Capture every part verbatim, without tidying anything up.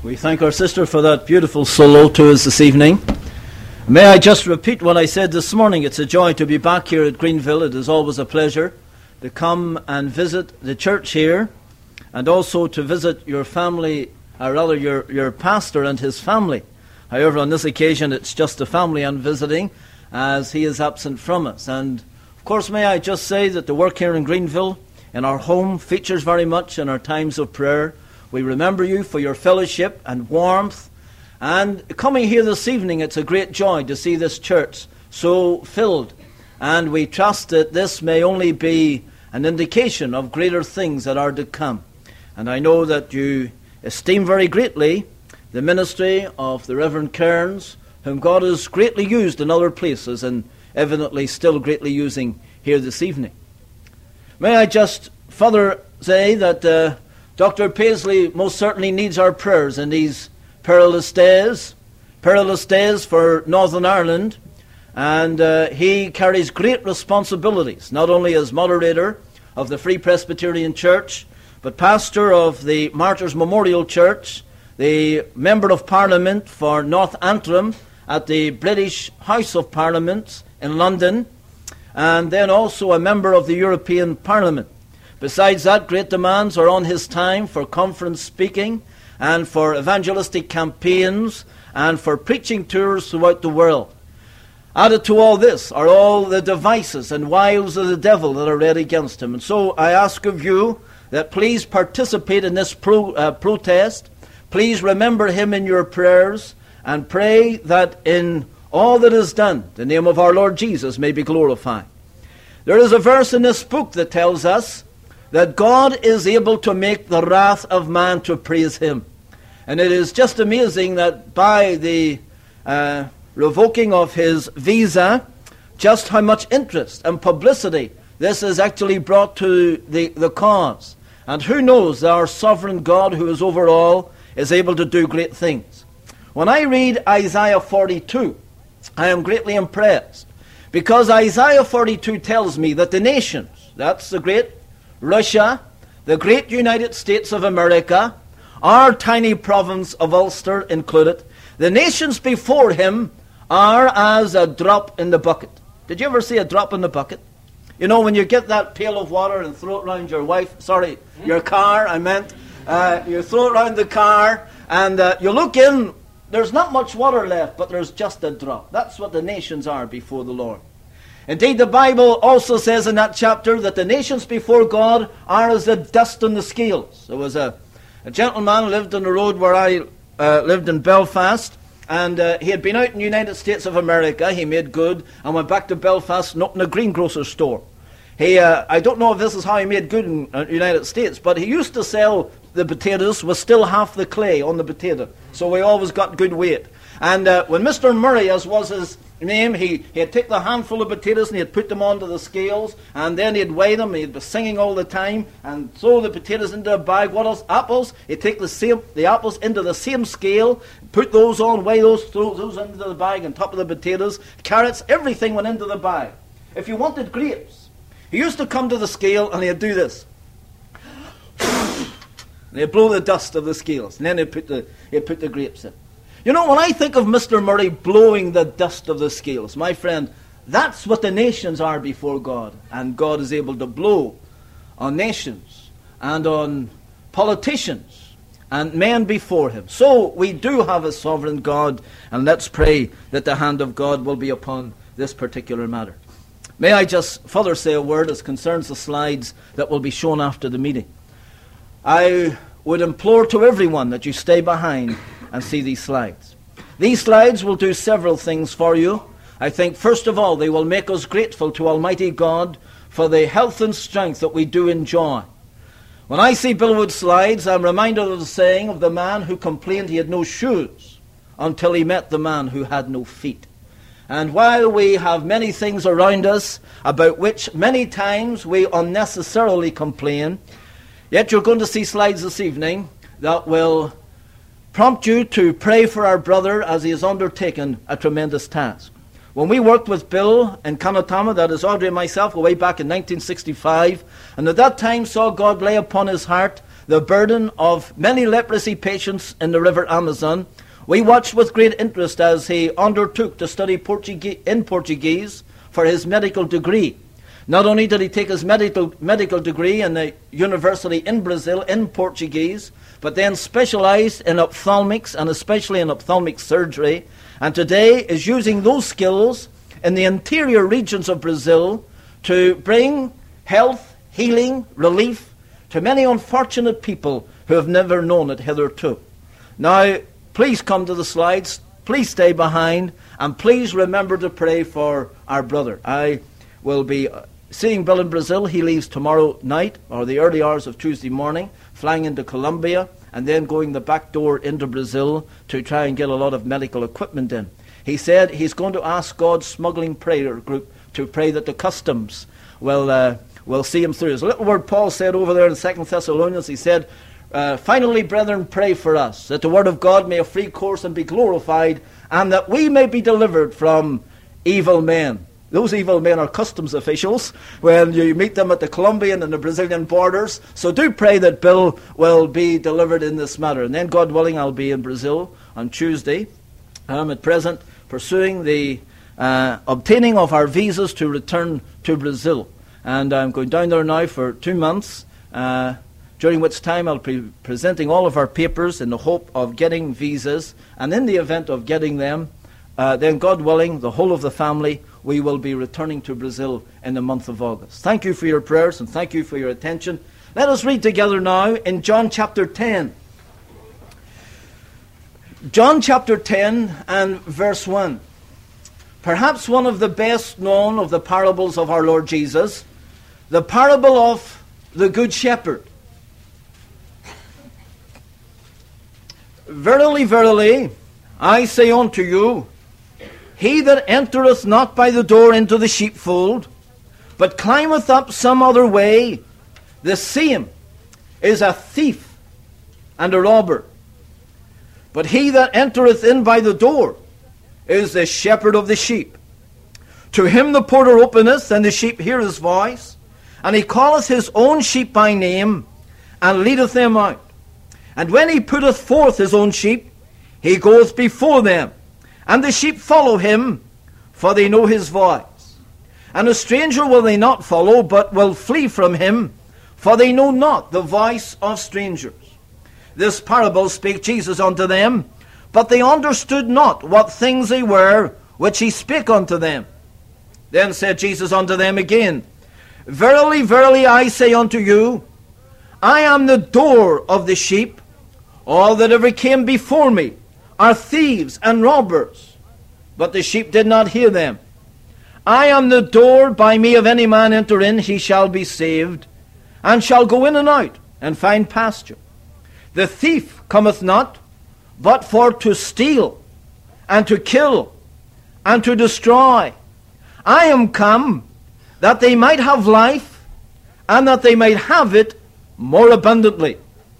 We thank our sister for that beautiful solo to us this evening. May I just repeat what I said this morning. It's a joy to be back here at Greenville. It is always a pleasure to come and visit the church here, and also to visit your family, or rather your, your pastor and his family. However, on this occasion it's just the family I'm visiting, as he is absent from us. And of course, may I just say that the work here in Greenville, in our home, features very much in our times of prayer. We remember you for your fellowship and warmth. And coming here this evening, it's a great joy to see this church so filled. And we trust that this may only be an indication of greater things that are to come. And I know that you esteem very greatly the ministry of the Reverend Cairns, whom God has greatly used in other places and evidently still greatly using here this evening. May I just further say that uh, Doctor Paisley most certainly needs our prayers in these perilous days, perilous days for Northern Ireland, and uh, he carries great responsibilities, not only as moderator of the Free Presbyterian Church, but pastor of the Martyrs Memorial Church, the Member of Parliament for North Antrim at the British House of Parliament in London, and then also a member of the European Parliament. Besides that, great demands are on his time for conference speaking and for evangelistic campaigns and for preaching tours throughout the world. Added to all this are all the devices and wiles of the devil that are read against him. And so I ask of you that please participate in this pro, uh, protest. Please remember him in your prayers and pray that in all that is done, the name of our Lord Jesus may be glorified. There is a verse in this book that tells us that God is able to make the wrath of man to praise him. And it is just amazing that by the uh, revoking of his visa, just how much interest and publicity this has actually brought to the, the cause. And who knows, our sovereign God who is over all is able to do great things. When I read Isaiah forty-two, I am greatly impressed, because Isaiah forty-two tells me that the nations, that's the great Russia, the great United States of America, our tiny province of Ulster included, the nations before him are as a drop in the bucket. Did you ever see a drop in the bucket? You know, when you get that pail of water and throw it around your wife, sorry, your car, I meant, uh, you throw it around the car, and uh, you look in, there's not much water left, but there's just a drop. That's what the nations are before the Lord. Indeed, the Bible also says in that chapter that the nations before God are as the dust on the scales. There was a, a gentleman who lived on the road where I uh, lived in Belfast, and uh, he had been out in the United States of America. He made good and went back to Belfast and opened a greengrocer's store. He, uh, I don't know if this is how he made good in the uh, United States, but he used to sell the potatoes with still half the clay on the potato. So we always got good weight. And uh, when Mister Murray, as was his name, he, he'd take the handful of potatoes and he'd put them onto the scales, and then he'd weigh them, he'd be singing all the time, and throw the potatoes into a bag. What else? Apples. He'd take the same the apples into the same scale, put those on, weigh those, throw those into the bag on top of the potatoes. Carrots, everything went into the bag. If you wanted grapes, he used to come to the scale and he'd do this. And he'd blow the dust of the scales, and then he'd put the, he'd put the grapes in. You know, when I think of Mister Murray blowing the dust of the scales, my friend, that's what the nations are before God. And God is able to blow on nations and on politicians and men before him. So we do have a sovereign God, and let's pray that the hand of God will be upon this particular matter. May I just further say a word as concerns the slides that will be shown after the meeting. I would implore to everyone that you stay behind and see these slides. These slides will do several things for you. I think, first of all, they will make us grateful to Almighty God for the health and strength that we do enjoy. When I see Billwood slides, I'm reminded of the saying of the man who complained he had no shoes until he met the man who had no feet. And while we have many things around us about which many times we unnecessarily complain, yet you're going to see slides this evening that will prompt you to pray for our brother as he has undertaken a tremendous task. When we worked with Bill in Kanatama, that is Audrey and myself, way back in nineteen sixty-five, and at that time saw God lay upon his heart the burden of many leprosy patients in the river Amazon. We watched with great interest as he undertook to study Portuguese, in Portuguese for his medical degree. Not only did he take his medical medical degree in the university in Brazil in Portuguese, but then specialized in ophthalmics and especially in ophthalmic surgery, and today is using those skills in the interior regions of Brazil to bring health, healing, relief to many unfortunate people who have never known it hitherto. Now, please come to the slides, please stay behind, and please remember to pray for our brother. I will be seeing Bill in Brazil. He leaves tomorrow night, or the early hours of Tuesday morning, flying into Colombia, and then going the back door into Brazil to try and get a lot of medical equipment in. He said he's going to ask God's smuggling prayer group to pray that the customs will uh, will see him through. There's a little word Paul said over there in Second Thessalonians. He said, uh, finally, brethren, pray for us, that the word of God may have free course and be glorified, and that we may be delivered from evil men. Those evil men are customs officials when you meet them at the Colombian and the Brazilian borders. So do pray that Bill will be delivered in this matter. And then, God willing, I'll be in Brazil on Tuesday. I'm at present pursuing the uh, obtaining of our visas to return to Brazil. And I'm going down there now for two months, uh, during which time I'll be presenting all of our papers in the hope of getting visas. And in the event of getting them, uh, then, God willing, the whole of the family, we will be returning to Brazil in the month of August. Thank you for your prayers and thank you for your attention. Let us read together now in John chapter ten. John chapter ten and verse one. Perhaps one of the best known of the parables of our Lord Jesus, the parable of the Good Shepherd. Verily, verily, I say unto you, he that entereth not by the door into the sheepfold, but climbeth up some other way, the same is a thief and a robber. But he that entereth in by the door is the shepherd of the sheep. To him the porter openeth, and the sheep hear his voice, and he calleth his own sheep by name, and leadeth them out. And when he putteth forth his own sheep, he goeth before them, and the sheep follow him, for they know his voice. And a stranger will they not follow, but will flee from him, for they know not the voice of strangers. This parable spake Jesus unto them, but they understood not what things they were which he spake unto them. Then said Jesus unto them again, Verily, verily, I say unto you, I am the door of the sheep. All that ever came before me are thieves and robbers, but the sheep did not hear them. I am the door. By me if any man enter in, he shall be saved, and shall go in and out, and find pasture. The thief cometh not, but for to steal, and to kill, and to destroy. I am come, that they might have life, and that they might have it more abundantly.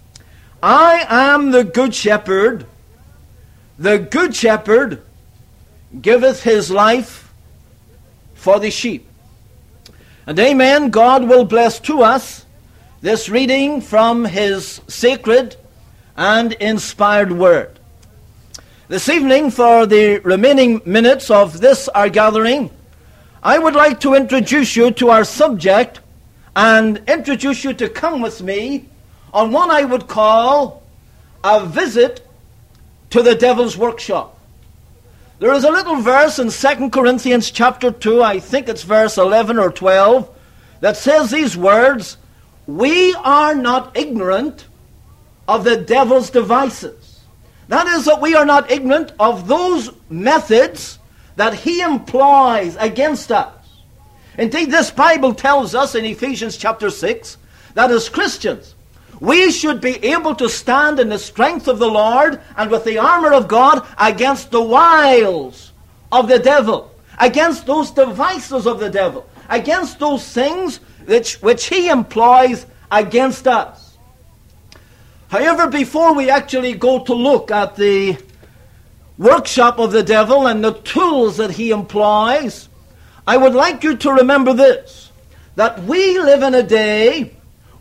I am the good shepherd. The good shepherd giveth his life for the sheep. And amen, God will bless to us this reading from his sacred and inspired word. This evening, for the remaining minutes of this our gathering, I would like to introduce you to our subject and introduce you to come with me on what I would call a visit to the devil's workshop. There is a little verse in Second Corinthians chapter two, I think it's verse eleven or twelve, that says these words, we are not ignorant of the devil's devices. That is, that we are not ignorant of those methods that he employs against us. Indeed, this Bible tells us in Ephesians chapter six that as Christians, we should be able to stand in the strength of the Lord and with the armor of God against the wiles of the devil, against those devices of the devil, against those things which, which he employs against us. However, before we actually go to look at the workshop of the devil and the tools that he employs, I would like you to remember this, that we live in a day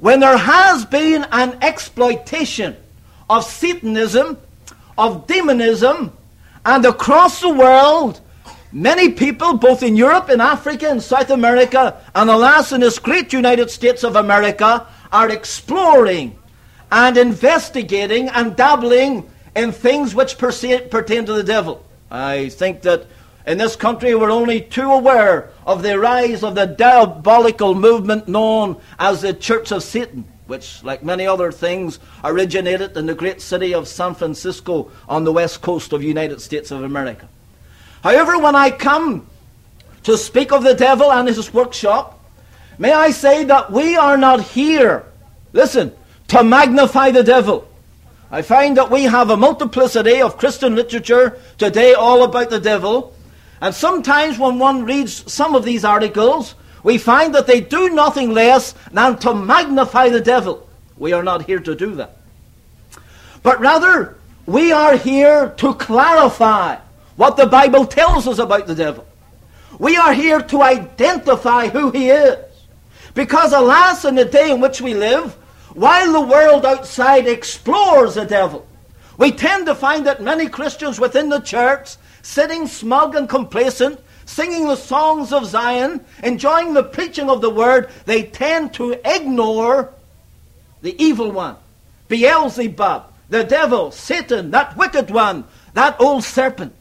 when there has been an exploitation of Satanism, of demonism, and across the world, many people, both in Europe, in Africa, in South America, and alas, in this great United States of America, are exploring and investigating and dabbling in things which pertain to the devil. I think that in this country we're only too aware of the rise of the diabolical movement known as the Church of Satan, which, like many other things, originated in the great city of San Francisco on the west coast of the United States of America. However, when I come to speak of the devil and his workshop, may I say that we are not here, listen, to magnify the devil. I find that we have a multiplicity of Christian literature today all about the devil, and sometimes when one reads some of these articles, we find that they do nothing less than to magnify the devil. We are not here to do that. But rather, we are here to clarify what the Bible tells us about the devil. We are here to identify who he is. Because alas, in the day in which we live, while the world outside explores the devil, we tend to find that many Christians within the church, sitting smug and complacent, singing the songs of Zion, enjoying the preaching of the word, they tend to ignore the evil one, Beelzebub, the devil, Satan, that wicked one, that old serpent.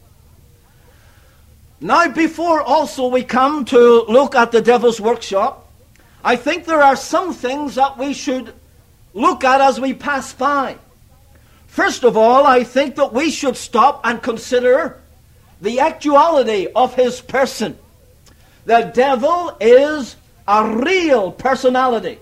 Now, before also we come to look at the devil's workshop, I think there are some things that we should look at as we pass by. First of all, I think that we should stop and consider the actuality of his person. The devil is a real personality.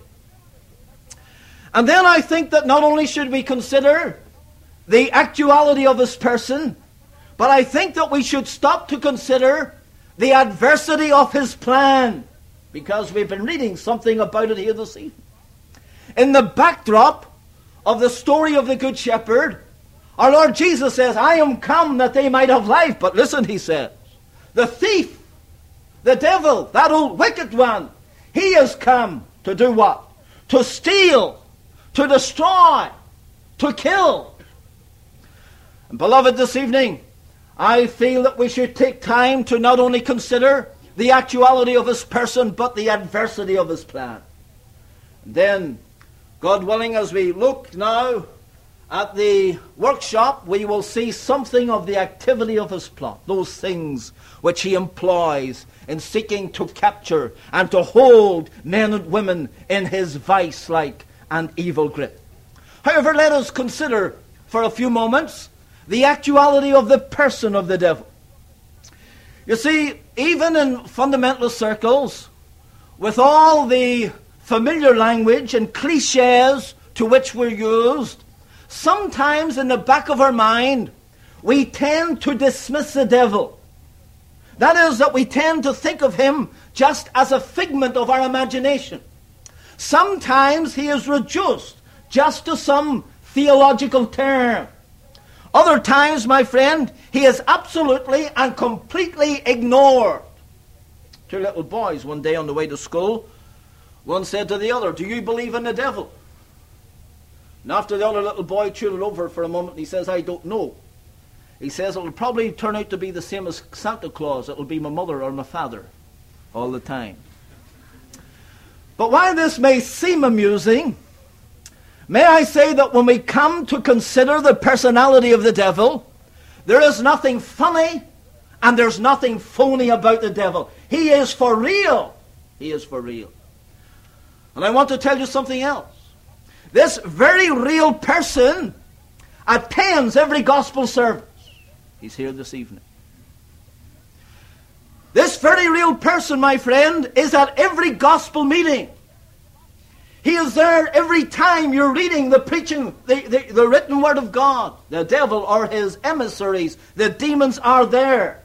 And then I think that not only should we consider the actuality of his person, but I think that we should stop to consider the adversity of his plan, because we've been reading something about it here this evening. In the backdrop of the story of the Good Shepherd, our Lord Jesus says, I am come that they might have life. But listen, he says, the thief, the devil, that old wicked one, he has come to do what? To steal, to destroy, to kill. And beloved, this evening, I feel that we should take time to not only consider the actuality of his person, but the adversity of his plan. And then, God willing, as we look now at the workshop, we will see something of the activity of his plot, those things which he employs in seeking to capture and to hold men and women in his vice-like and evil grip. However, let us consider for a few moments the actuality of the person of the devil. You see, even in fundamentalist circles, with all the familiar language and cliches to which we're used, sometimes in the back of our mind, we tend to dismiss the devil. That is, that we tend to think of him just as a figment of our imagination. Sometimes he is reduced just to some theological term. Other times, my friend, he is absolutely and completely ignored. Two little boys one day on the way to school, one said to the other, do you believe in the devil? And after the other little boy chewed it over for a moment, he says, I don't know. He says, it will probably turn out to be the same as Santa Claus. It will be my mother or my father all the time. But while this may seem amusing, may I say that when we come to consider the personality of the devil, there is nothing funny and there's nothing phony about the devil. He is for real. He is for real. And I want to tell you something else. This very real person attends every gospel service. He's here this evening. This very real person, my friend, is at every gospel meeting. He is there every time you're reading the preaching, the, the, the written word of God. The devil or his emissaries, the demons are there.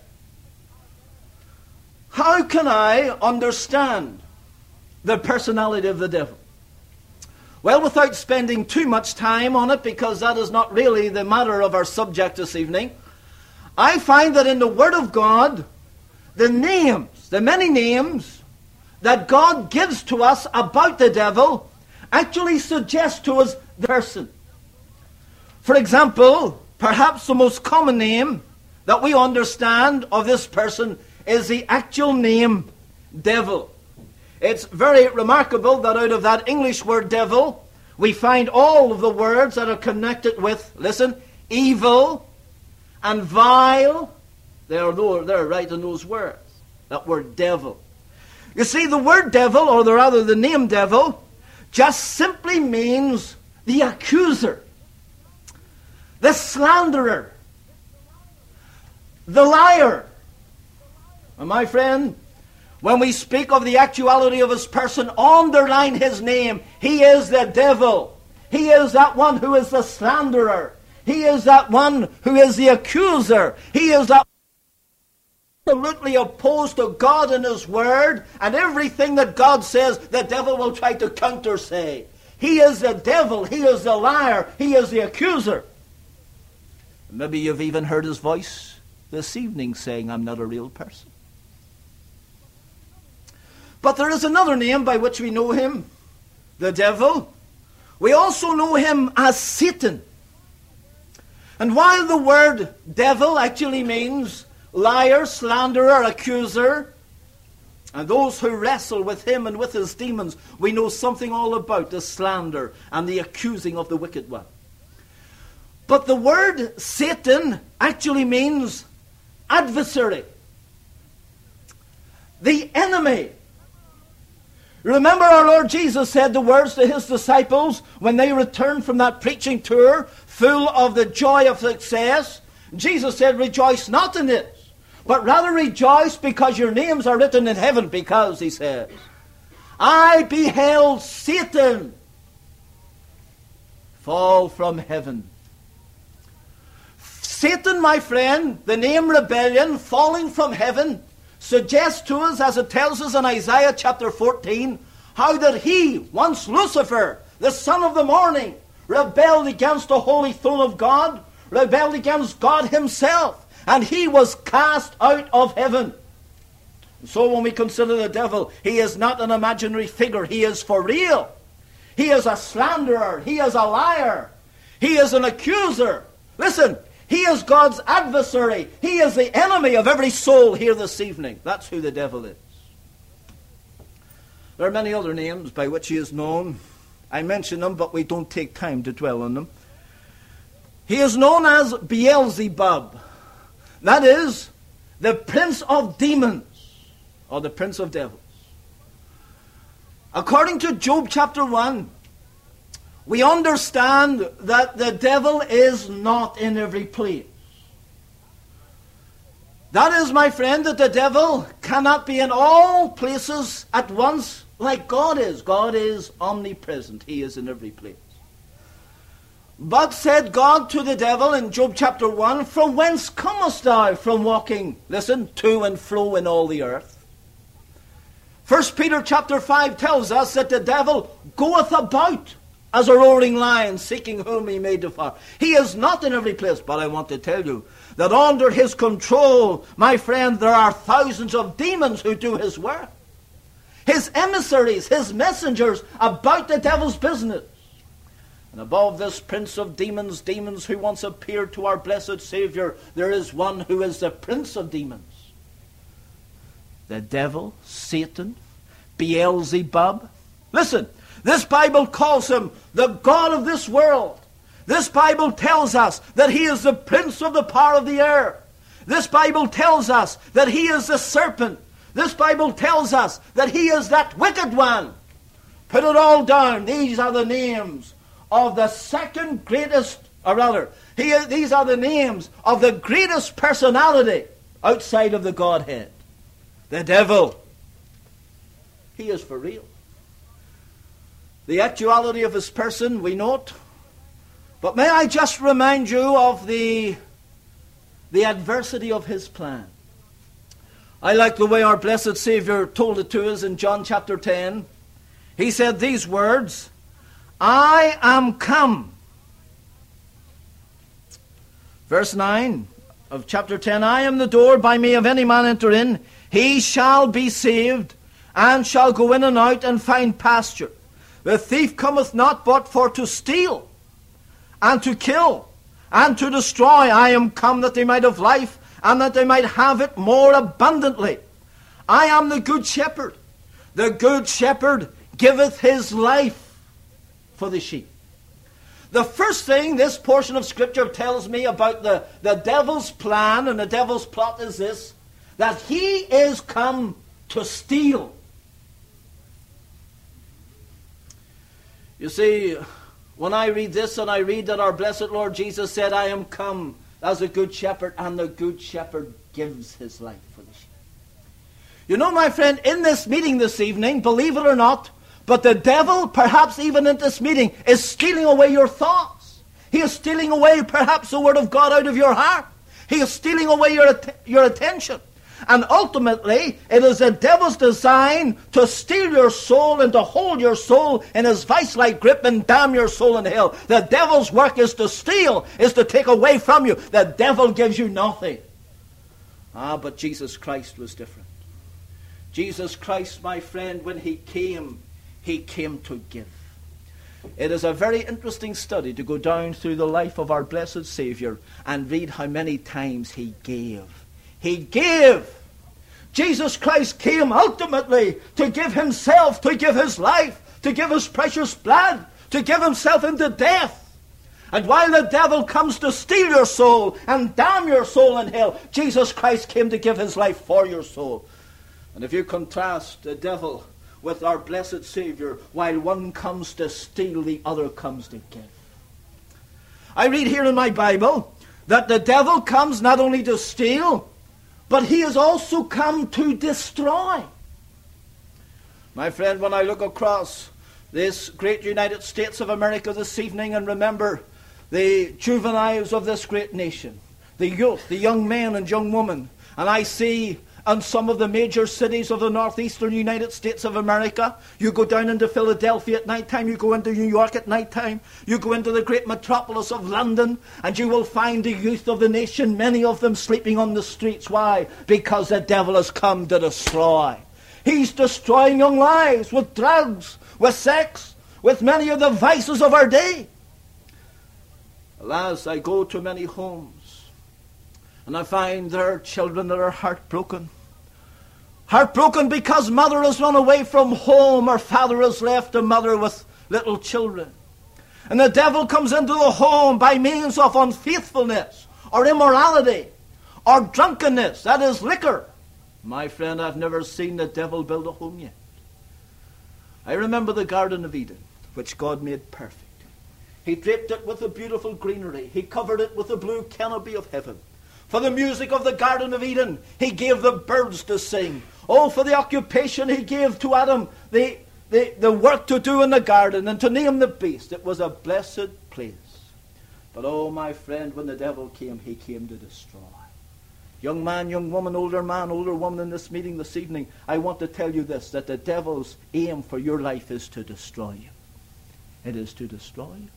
How can I understand the personality of the devil? Well, without spending too much time on it, because that is not really the matter of our subject this evening, I find that in the Word of God, the names, the many names that God gives to us about the devil, actually suggests to us the person. For example, perhaps the most common name that we understand of this person is the actual name devil. It's very remarkable that out of that English word devil, we find all of the words that are connected with, listen, evil and vile. They are there right in those words, that word devil. You see, the word devil, or the, rather the name devil, just simply means the accuser, the slanderer, the liar. And my friend, when we speak of the actuality of his person, underline his name. He is the devil. He is that one who is the slanderer. He is that one who is the accuser. He is that absolutely opposed to God and his word, and everything that God says, the devil will try to counter say. He is the devil. He is the liar. He is the accuser. Maybe you've even heard his voice this evening saying, I'm not a real person. But there is another name by which we know him, the devil. We also know him as Satan. And while the word devil actually means liar, slanderer, accuser, and those who wrestle with him and with his demons, we know something all about the slander and the accusing of the wicked one. But the word Satan actually means adversary, the enemy. Remember, our Lord Jesus said the words to his disciples when they returned from that preaching tour full of the joy of success. Jesus said, rejoice not in this, but rather rejoice because your names are written in heaven, because, he says, I beheld Satan fall from heaven. Satan, my friend, the name rebellion, falling from heaven, suggests to us, as it tells us in Isaiah chapter fourteen, how that he, once Lucifer, the son of the morning, rebelled against the holy throne of God, rebelled against God himself, and he was cast out of heaven. So when we consider the devil, he is not an imaginary figure. He is for real. He is a slanderer. He is a liar. He is an accuser. Listen, he is God's adversary. He is the enemy of every soul here this evening. That's who the devil is. There are many other names by which he is known. I mention them, but we don't take time to dwell on them. He is known as Beelzebub. That is, the prince of demons, or the prince of devils. According to Job chapter one, we understand that the devil is not in every place. That is, my friend, that the devil cannot be in all places at once like God is. God is omnipresent. He is in every place. But said God to the devil in Job chapter one, from whence comest thou from walking, listen, to and fro in all the earth? First Peter chapter five tells us that the devil goeth about as a roaring lion, seeking whom he may devour. He is not in every place, but I want to tell you that under his control, my friend, there are thousands of demons who do his work. His emissaries, his messengers about the devil's business. And above this prince of demons, demons who once appeared to our blessed Savior, there is one who is the prince of demons. The devil, Satan, Beelzebub. Listen, this Bible calls him the God of this world. This Bible tells us that he is the prince of the power of the air. This Bible tells us that he is the serpent. This Bible tells us that he is that wicked one. Put it all down. These are the names of the second greatest, or rather, he, these are the names of the greatest personality outside of the Godhead. The devil. He is for real. The actuality of his person, we note. But may I just remind you of the, the adversity of his plan. I like the way our blessed Savior told it to us in John chapter ten. He said these words, I am come. Verse nine of chapter ten, I am the door, by me if any man enter in, he shall be saved, and shall go in and out and find pasture. The thief cometh not but for to steal, and to kill, and to destroy. I am come that they might have life, and that they might have it more abundantly. I am the good shepherd. The good shepherd giveth his life for the sheep. The first thing this portion of Scripture tells me about the, the devil's plan and the devil's plot is this, that he is come to steal. You see, when I read this and I read that our blessed Lord Jesus said, I am come as a good shepherd, and the good shepherd gives his life for the sheep. You know, my friend, in this meeting this evening, believe it or not, but the devil, perhaps even in this meeting, is stealing away your thoughts. He is stealing away perhaps the Word of God out of your heart. He is stealing away your, att- your attention. And ultimately, it is the devil's design to steal your soul and to hold your soul in his vice-like grip and damn your soul in hell. The devil's work is to steal, is to take away from you. The devil gives you nothing. Ah, but Jesus Christ was different. Jesus Christ, my friend, when he came, he came to give. It is a very interesting study to go down through the life of our blessed Savior and read how many times he gave. He gave. Jesus Christ came ultimately to give himself, to give his life, to give his precious blood, to give himself into death. And while the devil comes to steal your soul and damn your soul in hell, Jesus Christ came to give his life for your soul. And if you contrast the devil with our blessed Savior, while one comes to steal, the other comes to give. I read here in my Bible that the devil comes not only to steal, but he has also come to destroy. My friend, when I look across this great United States of America this evening and remember the juveniles of this great nation, the youth, the young men and young women, and I see in some of the major cities of the northeastern United States of America, you go down into Philadelphia at night time, you go into New York at night time, you go into the great metropolis of London, and you will find the youth of the nation, many of them sleeping on the streets. Why? Because the devil has come to destroy. He's destroying young lives with drugs, with sex, with many of the vices of our day. Alas, I go to many homes, and I find there are children that are heartbroken. Heartbroken because mother has run away from home, or father has left a mother with little children. And the devil comes into the home by means of unfaithfulness, or immorality, or drunkenness, that is liquor. My friend, I've never seen the devil build a home yet. I remember the Garden of Eden, which God made perfect. He draped it with a beautiful greenery. He covered it with the blue canopy of heaven. For the music of the Garden of Eden, he gave the birds to sing. Oh, for the occupation he gave to Adam, the, the, the work to do in the garden and to name the beast. It was a blessed place. But oh, my friend, when the devil came, he came to destroy. Young man, young woman, older man, older woman in this meeting this evening, I want to tell you this, that the devil's aim for your life is to destroy you. It is to destroy you.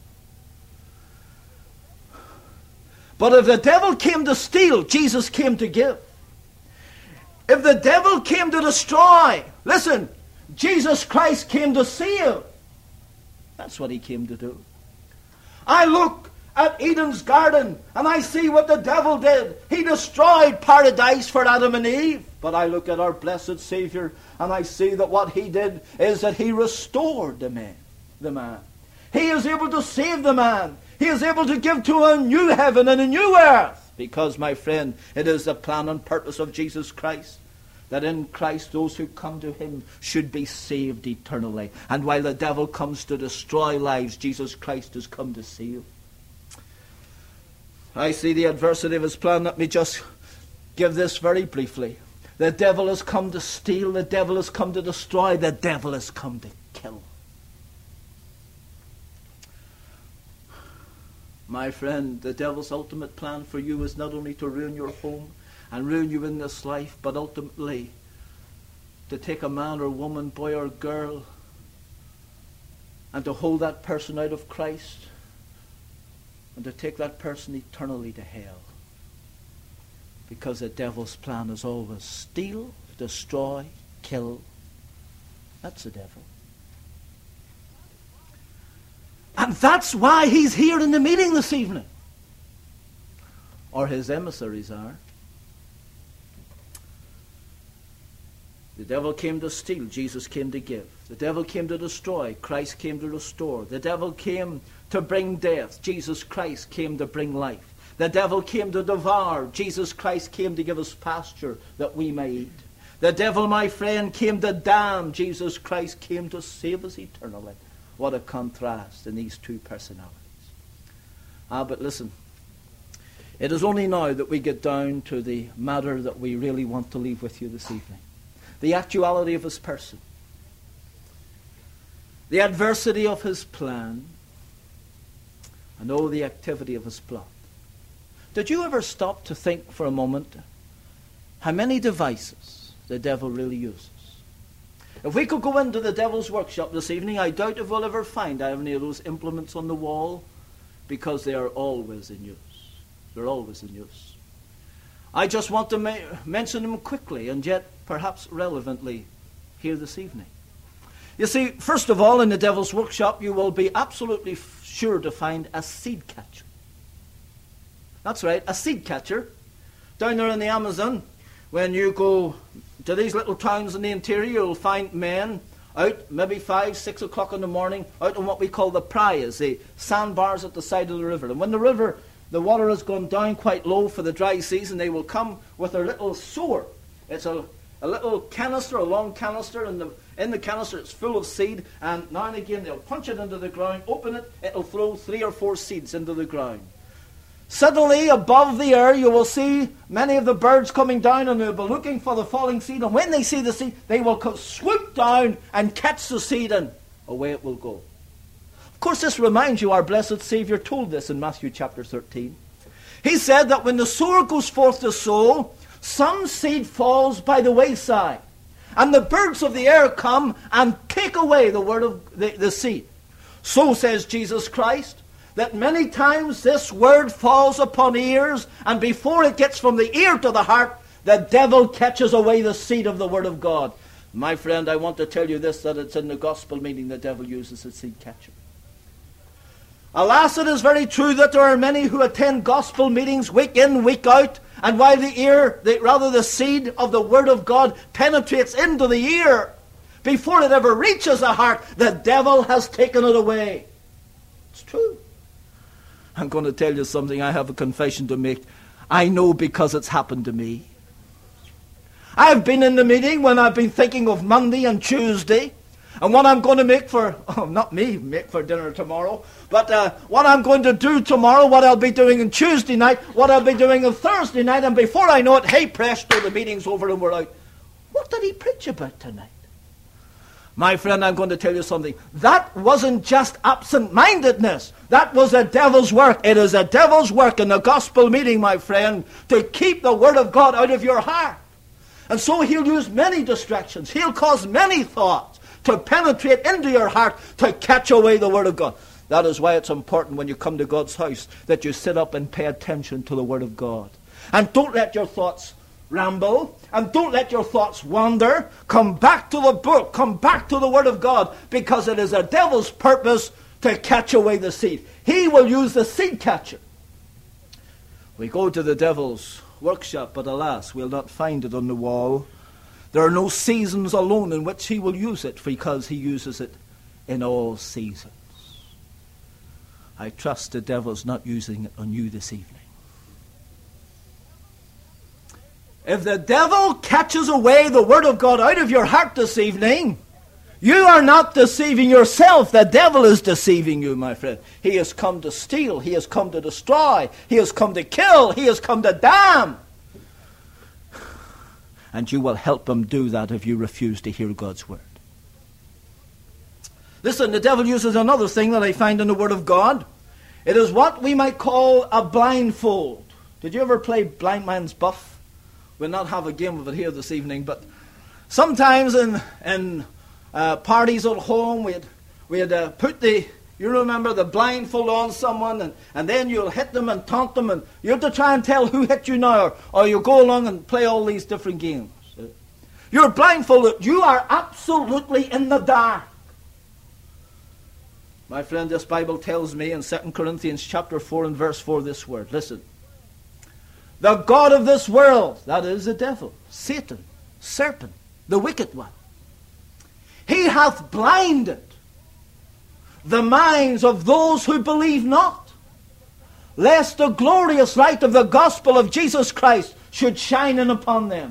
But if the devil came to steal, Jesus came to give. If the devil came to destroy, listen, Jesus Christ came to save. That's what he came to do. I look at Eden's garden and I see what the devil did. He destroyed paradise for Adam and Eve. But I look at our blessed Savior and I see that what he did is that he restored the man. The man. He is able to save the man. He is able to give to a new heaven and a new earth. Because, my friend, it is the plan and purpose of Jesus Christ that in Christ those who come to him should be saved eternally. And while the devil comes to destroy lives, Jesus Christ has come to save. I see the adversity of his plan. Let me just give this very briefly. The devil has come to steal. The devil has come to destroy. The devil has come to kill. My friend, the devil's ultimate plan for you is not only to ruin your home and ruin you in this life, but ultimately to take a man or woman, boy or girl, and to hold that person out of Christ and to take that person eternally to hell. Because the devil's plan is always steal, destroy, kill. That's the devil. And that's why he's here in the meeting this evening. Or his emissaries are. The devil came to steal, Jesus came to give. The devil came to destroy, Christ came to restore. The devil came to bring death, Jesus Christ came to bring life. The devil came to devour, Jesus Christ came to give us pasture that we may eat. The devil, my friend, came to damn, Jesus Christ came to save us eternally. What a contrast in these two personalities. Ah, but listen, it is only now that we get down to the matter that we really want to leave with you this evening. The actuality of his person. The adversity of his plan. And oh, the activity of his plot. Did you ever stop to think for a moment how many devices the devil really uses? If we could go into the devil's workshop this evening, I doubt if we'll ever find any of those implements on the wall, because they are always in use. They're always in use. I just want to ma- mention them quickly and yet perhaps relevantly here this evening. You see, first of all, in the devil's workshop, you will be absolutely f- sure to find a seed catcher. That's right, a seed catcher. Down there in the Amazon, when you go to these little towns in the interior, you'll find men out maybe five, six o'clock in the morning, out on what we call the praias, the sandbars at the side of the river. And when the river, the water has gone down quite low for the dry season, they will come with their little sower. It's a, a little canister, a long canister, and the, in the canister it's full of seed, and now and again they'll punch it into the ground, open it, it'll throw three or four seeds into the ground. Suddenly, above the air, you will see many of the birds coming down, and they'll be looking for the falling seed. And when they see the seed, they will co- swoop down and catch the seed, and away it will go. Of course, this reminds you, our blessed Savior told this in Matthew chapter thirteen. He said that when the sower goes forth to sow, some seed falls by the wayside, and the birds of the air come and take away the word of the, the seed. So says Jesus Christ, that many times this word falls upon ears, and before it gets from the ear to the heart, the devil catches away the seed of the word of God. My friend, I want to tell you this, that it's in the gospel meeting the devil uses a seed catcher. Alas, it is very true that there are many who attend gospel meetings week in, week out, and while the ear, the, rather the seed of the word of God penetrates into the ear, before it ever reaches the heart, the devil has taken it away. It's true. I'm going to tell you something. I have a confession to make. I know because it's happened to me. I've been in the meeting when I've been thinking of Monday and Tuesday, and what I'm going to make for, oh, not me, make for dinner tomorrow, but uh, what I'm going to do tomorrow, what I'll be doing on Tuesday night, what I'll be doing on Thursday night, and before I know it, hey presto, the meeting's over and we're out. What did he preach about tonight? My friend, I'm going to tell you something. That wasn't just absent-mindedness. That was a devil's work. It is a devil's work in the gospel meeting, my friend, to keep the word of God out of your heart. And so he'll use many distractions. He'll cause many thoughts to penetrate into your heart to catch away the word of God. That is why it's important when you come to God's house that you sit up and pay attention to the word of God. And don't let your thoughts ramble, and don't let your thoughts wander. Come back to the book, come back to the word of God, because it is a devil's purpose to catch away the seed. He will use the seed catcher. We go to the devil's workshop, but alas, we'll not find it on the wall. There are no seasons alone in which he will use it, because he uses it in all seasons. I trust the devil's not using it on you this evening. If the devil catches away the word of God out of your heart this evening, you are not deceiving yourself. The devil is deceiving you, my friend. He has come to steal. He has come to destroy. He has come to kill. He has come to damn. And you will help him do that if you refuse to hear God's word. Listen, the devil uses another thing that I find in the word of God. It is what we might call a blindfold. Did you ever play blind man's buff? We'll not have a game of it here this evening, but sometimes in in uh, parties at home, we'd, we'd uh, put the, you remember, the blindfold on someone, and, and then you'll hit them and taunt them, and you have to try and tell who hit you now, or, or you go along and play all these different games. You're blindfolded. You are absolutely in the dark. My friend, this Bible tells me in Second Corinthians chapter four and verse four this word. Listen. The god of this world, that is the devil, Satan, serpent, the wicked one. He hath blinded the minds of those who believe not, lest the glorious light of the gospel of Jesus Christ should shine in upon them.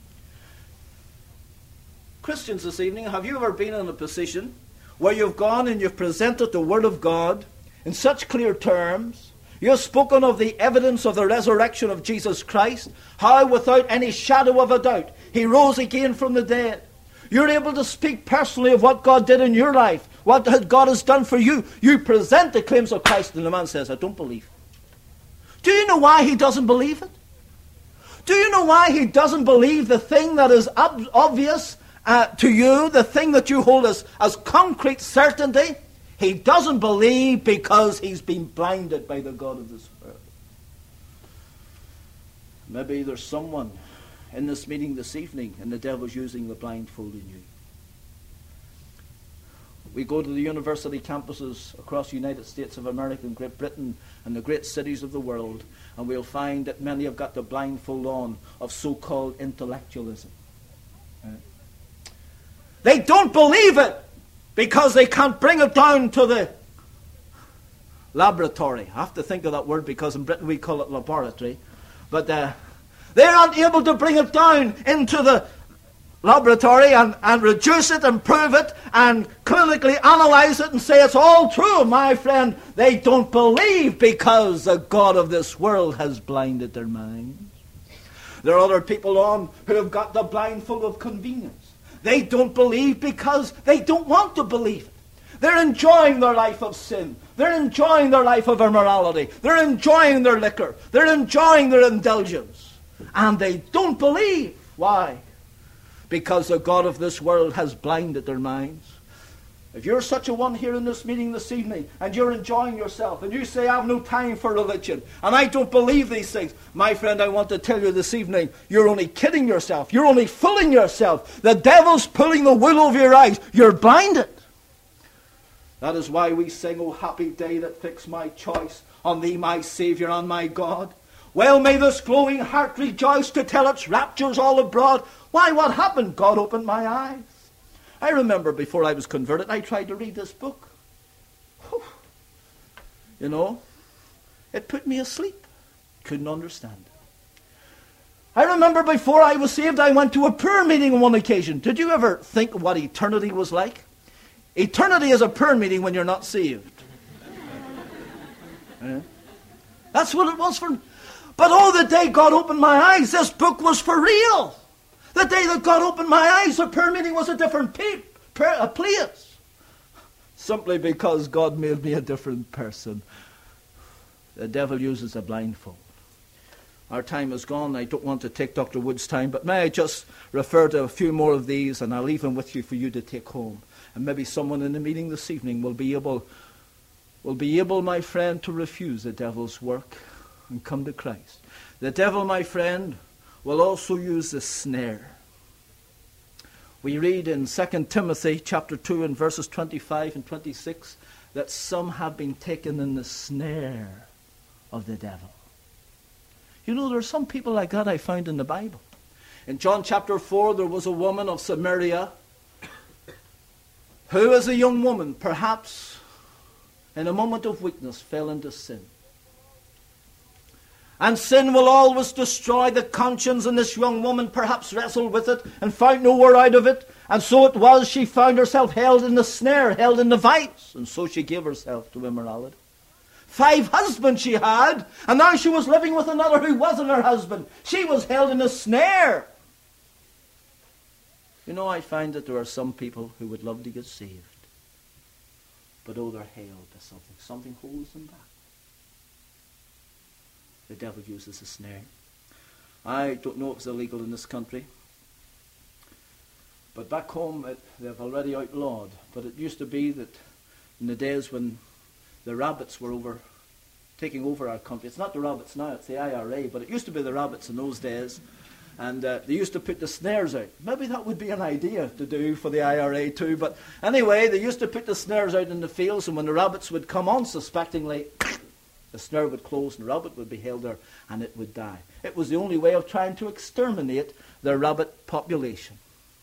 Christians this evening, have you ever been in a position where you've gone and you've presented the Word of God in such clear terms? You've spoken of the evidence of the resurrection of Jesus Christ, how without any shadow of a doubt He rose again from the dead. You're able to speak personally of what God did in your life, what God has done for you. You present the claims of Christ, and the man says, I don't believe. Do you know why he doesn't believe it? Do you know why he doesn't believe the thing that is ob- obvious uh, to you, the thing that you hold as, as concrete certainty? He doesn't believe because he's been blinded by the god of this world. Maybe there's someone in this meeting this evening and the devil's using the blindfold in you. We go to the university campuses across the United States of America and Great Britain and the great cities of the world, and we'll find that many have got the blindfold on of so-called intellectualism. Right? They don't believe it because they can't bring it down to the laboratory. I have to think of that word because in Britain we call it laboratory. But uh, they aren't able to bring it down into the laboratory and, and reduce it and prove it and clinically analyze it and say it's all true, my friend. They don't believe because the god of this world has blinded their minds. There are other people on who have got the blindfold of convenience. They don't believe because they don't want to believe it. They're enjoying their life of sin. They're enjoying their life of immorality. They're enjoying their liquor. They're enjoying their indulgence. And they don't believe. Why? Because the god of this world has blinded their minds. If you're such a one here in this meeting this evening, and you're enjoying yourself, and you say, I have no time for religion, and I don't believe these things, my friend, I want to tell you this evening, you're only kidding yourself. You're only fooling yourself. The devil's pulling the wool over your eyes. You're blinded. That is why we sing, O happy day that fixed my choice on thee, my Saviour and my God. Well may this glowing heart rejoice to tell its raptures all abroad. Why, what happened? God opened my eyes. I remember before I was converted, I tried to read this book. Whew. You know, it put me asleep. Couldn't understand it. I remember before I was saved, I went to a prayer meeting on one occasion. Did you ever think what eternity was like? Eternity is a prayer meeting when you're not saved. Yeah. That's what it was for me. But oh, the day God opened my eyes, this book was for real. The day that God opened my eyes, the prayer meeting was a different pe- prayer, a place. Simply because God made me a different person. The devil uses a blindfold. Our time is gone. I don't want to take Doctor Wood's time, but may I just refer to a few more of these, and I'll leave them with you for you to take home. And maybe someone in the meeting this evening will be able, will be able, my friend, to refuse the devil's work and come to Christ. The devil, my friend, will also use the snare. We read in Second Timothy chapter two and verses twenty-five and twenty-six that some have been taken in the snare of the devil. You know, there are some people like that I found in the Bible. In John chapter four, there was a woman of Samaria who, as a young woman, perhaps in a moment of weakness, fell into sin. And sin will always destroy the conscience, and this young woman perhaps wrestled with it and found nowhere out of it. And so it was, she found herself held in the snare, held in the vice. And so she gave herself to immorality. Five husbands she had, and now she was living with another who wasn't her husband. She was held in a snare. You know, I find that there are some people who would love to get saved. But oh, they're held to something. Something holds them back. The devil uses a snare. I don't know if it's illegal in this country. But back home, it, they've already outlawed. But it used to be that in the days when the rabbits were over, taking over our country. It's not the rabbits now, it's the I R A. But it used to be the rabbits in those days. And uh, they used to put the snares out. Maybe that would be an idea to do for the I R A too. But anyway, they used to put the snares out in the fields, and when the rabbits would come unsuspectingly, the snare would close and the rabbit would be held there and it would die. It was the only way of trying to exterminate the rabbit population.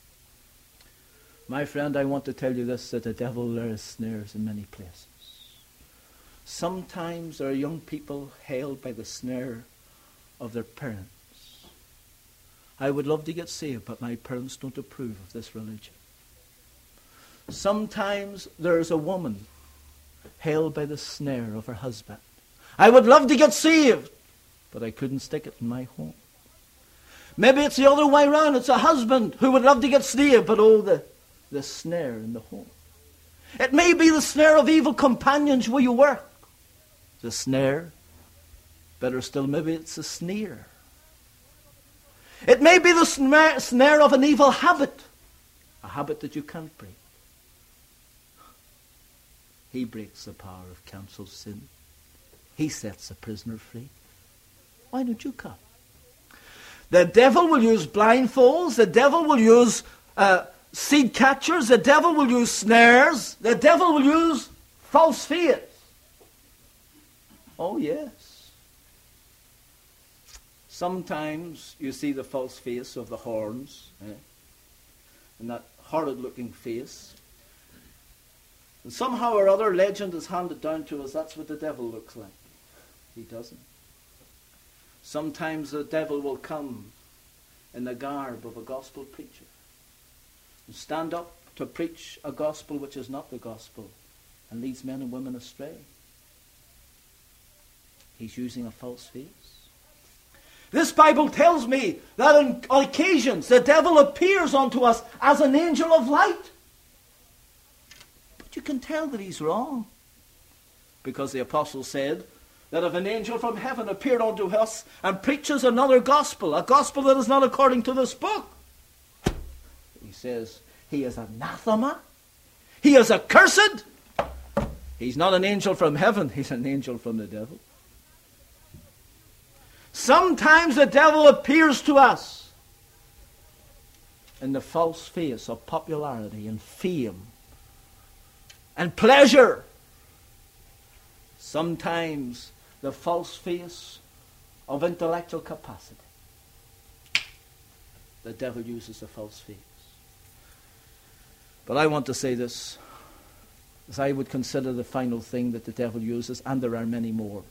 My friend, I want to tell you this, that the devil lays snares in many places. Sometimes there are young people held by the snare of their parents. I would love to get saved, but my parents don't approve of this religion. Sometimes there is a woman held by the snare of her husband. I would love to get saved, but I couldn't stick it in my home. Maybe it's the other way around. It's a husband who would love to get saved, but oh, the, the snare in the home. It may be the snare of evil companions where you work. The snare. Better still, maybe it's a sneer. It may be the snare, snare of an evil habit. A habit that you can't break. He breaks the power of counsel sin. He sets a prisoner free. Why don't you come? The devil will use blindfolds. The devil will use uh, seed catchers. The devil will use snares. The devil will use false faith. Oh, yes. Sometimes you see the false face of the horns, eh? And that horrid-looking face. And somehow or other, legend is handed down to us, that's what the devil looks like. He doesn't. Sometimes the devil will come in the garb of a gospel preacher and stand up to preach a gospel which is not the gospel and leads men and women astray. He's using a false face. This Bible tells me that on occasions the devil appears unto us as an angel of light. But you can tell that he's wrong. Because the apostle said that if an angel from heaven appeared unto us and preaches another gospel, a gospel that is not according to this book, he says he is anathema. He is accursed. He's not an angel from heaven. He's an angel from the devil. Sometimes the devil appears to us in the false face of popularity and fame and pleasure. Sometimes the false face of intellectual capacity. The devil uses the false face. But I want to say this, as I would consider the final thing that the devil uses, and there are many more.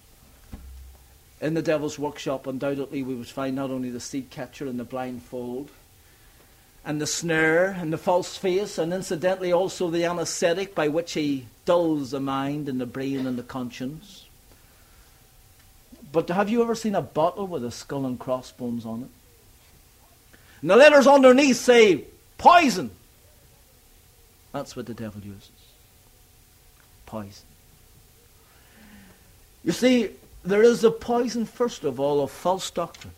In the devil's workshop, undoubtedly, we would find not only the seed catcher and the blindfold, and the snare, and the false face, and incidentally also the anesthetic by which he dulls the mind and the brain and the conscience. But have you ever seen a bottle with a skull and crossbones on it? And the letters underneath say, poison. That's what the devil uses. Poison. You see, there is the poison, first of all, of false doctrines.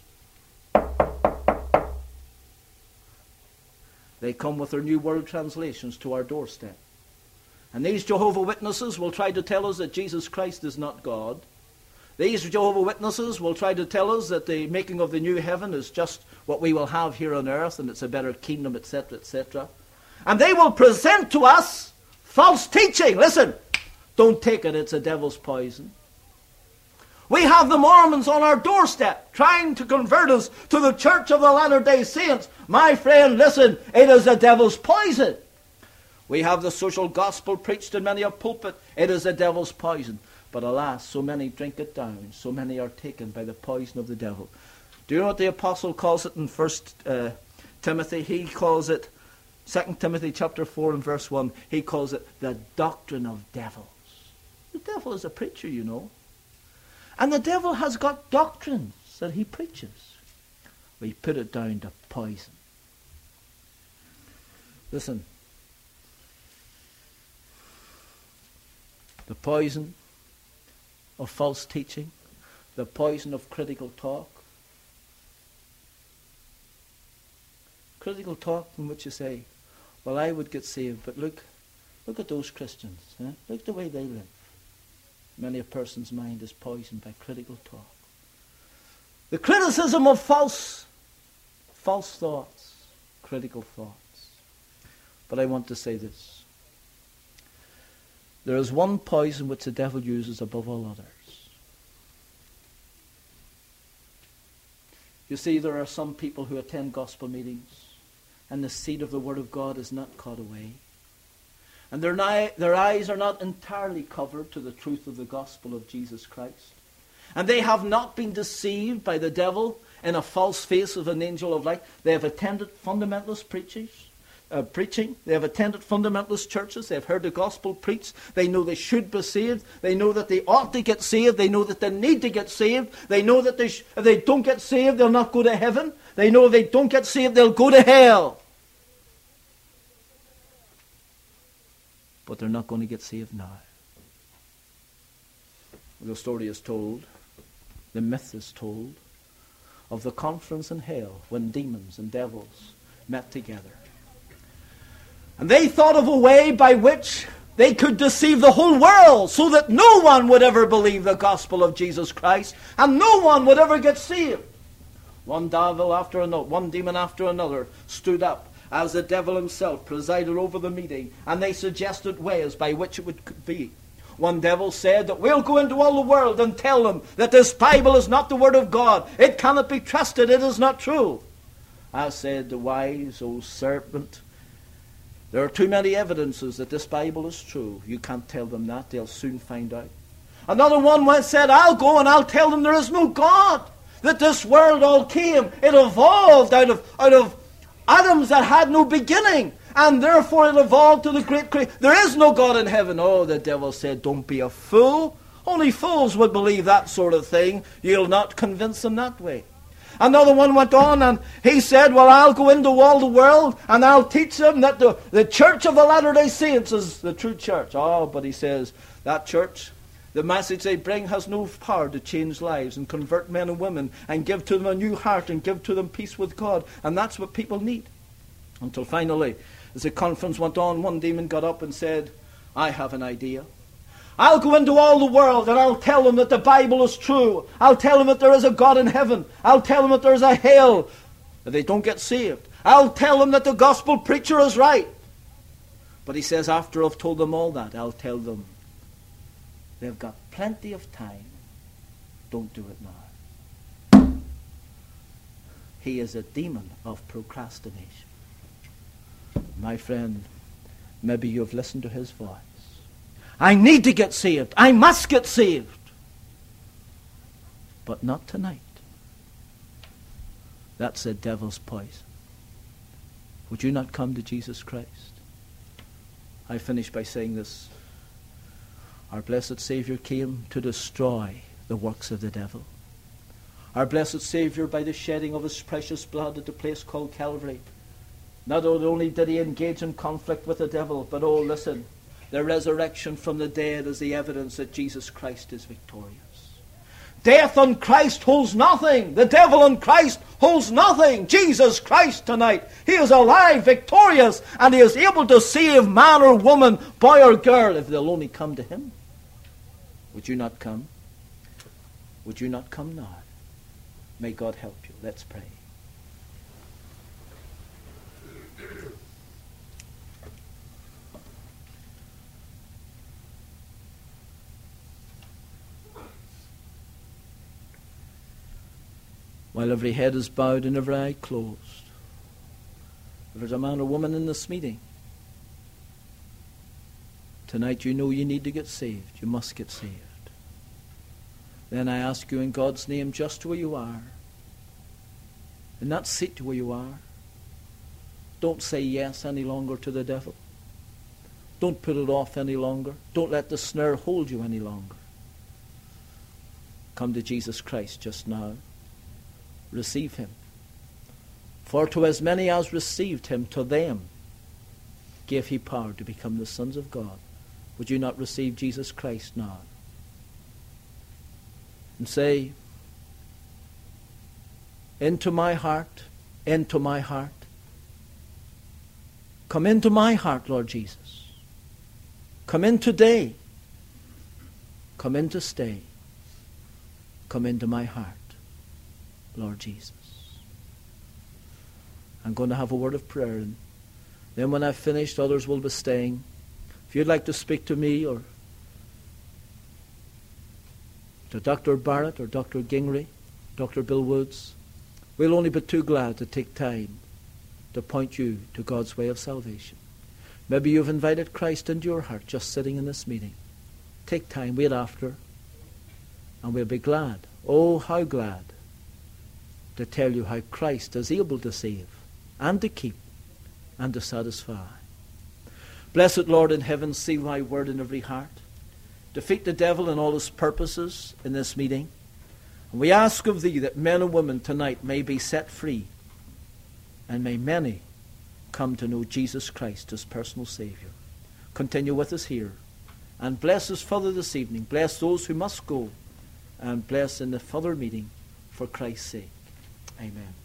They come with their New World Translations to our doorstep. And these Jehovah Witnesses will try to tell us that Jesus Christ is not God. These Jehovah Witnesses will try to tell us that the making of the new heaven is just what we will have here on earth, and it's a better kingdom, et cetera, et cetera. And they will present to us false teaching. Listen, don't take it, it's a devil's poison. We have the Mormons on our doorstep trying to convert us to the Church of the Latter-day Saints. My friend, listen, it is the devil's poison. We have the social gospel preached in many a pulpit. It is the devil's poison. But alas, so many drink it down. So many are taken by the poison of the devil. Do you know what the apostle calls it in First uh, Timothy? He calls it, Second Timothy chapter four and verse one, he calls it the doctrine of devils. The devil is a preacher, you know. And the devil has got doctrines that he preaches. We put it down to poison. Listen. The poison of false teaching. The poison of critical talk. Critical talk in which you say, well, I would get saved, but look, look at those Christians. Eh? Look at the way they live. Many a person's mind is poisoned by critical talk. The criticism of false false thoughts, critical thoughts. But I want to say this. There is one poison which the devil uses above all others. You see, there are some people who attend gospel meetings and the seed of the Word of God is not caught away. And their, ni- their eyes are not entirely covered to the truth of the gospel of Jesus Christ. And they have not been deceived by the devil in a false face of an angel of light. They have attended fundamentalist preachers, uh, preaching. They have attended fundamentalist churches. They have heard the gospel preached. They know they should be saved. They know that they ought to get saved. They know that they need to get saved. They know that they sh- if they don't get saved, they'll not go to heaven. They know if they don't get saved, they'll go to hell. But they're not going to get saved now. The story is told, the myth is told, of the conference in hell when demons and devils met together. And they thought of a way by which they could deceive the whole world so that no one would ever believe the gospel of Jesus Christ and no one would ever get saved. One devil after another, one demon after another stood up as the devil himself presided over the meeting, and they suggested ways by which it would be. One devil said that we'll go into all the world and tell them that this Bible is not the Word of God. It cannot be trusted. It is not true. I said, the wise old serpent, there are too many evidences that this Bible is true. You can't tell them that. They'll soon find out. Another one went said, I'll go and I'll tell them there is no God. That this world all came. It evolved out of, out of atoms that had no beginning. And therefore it evolved to the great creation. There is no God in heaven. Oh, the devil said, don't be a fool. Only fools would believe that sort of thing. You'll not convince them that way. Another one went on and he said, well, I'll go into all the world and I'll teach them that the, the church of the Latter-day Saints is the true church. Oh, but he says, that church, the message they bring has no power to change lives and convert men and women and give to them a new heart and give to them peace with God. And that's what people need. Until finally, as the conference went on, one demon got up and said, I have an idea. I'll go into all the world and I'll tell them that the Bible is true. I'll tell them that there is a God in heaven. I'll tell them that there is a hell, that they don't get saved. I'll tell them that the gospel preacher is right. But he says, after I've told them all that, I'll tell them they've got plenty of time. Don't do it now. He is a demon of procrastination. My friend, maybe you've listened to his voice. I need to get saved. I must get saved. But not tonight. That's the devil's poison. Would you not come to Jesus Christ? I finish by saying this. Our blessed Savior came to destroy the works of the devil. Our blessed Savior, by the shedding of his precious blood at the place called Calvary, not only did he engage in conflict with the devil, but oh, listen, the resurrection from the dead is the evidence that Jesus Christ is victorious. Death on Christ holds nothing. The devil on Christ holds nothing. Jesus Christ tonight, he is alive, victorious, and he is able to save man or woman, boy or girl, if they'll only come to him. Would you not come? Would you not come now? May God help you. Let's pray. While every head is bowed and every eye closed, if there's a man or woman in this meeting, tonight you know you need to get saved. You must get saved. Then I ask you in God's name, just where you are, in that seat where you are, don't say yes any longer to the devil. Don't put it off any longer. Don't let the snare hold you any longer. Come to Jesus Christ just now. Receive him. For to as many as received him, to them gave he power to become the sons of God. Would you not receive Jesus Christ now? And say, into my heart, into my heart. Come into my heart, Lord Jesus. Come in today. Come in to stay. Come into my heart, Lord Jesus. I'm going to have a word of prayer. And then when I've finished, others will be staying. If you'd like to speak to me or to Doctor Barrett or Doctor Gingrey, Doctor Bill Woods, we'll only be too glad to take time to point you to God's way of salvation. Maybe you've invited Christ into your heart just sitting in this meeting. Take time, wait after, and we'll be glad, oh how glad, to tell you how Christ is able to save and to keep and to satisfy. Blessed Lord in heaven, seal thy word in every heart. Defeat the devil and all his purposes in this meeting. And we ask of thee that men and women tonight may be set free, and may many come to know Jesus Christ as personal Savior. Continue with us here, and bless us further this evening. Bless those who must go, and bless in the further meeting for Christ's sake. Amen.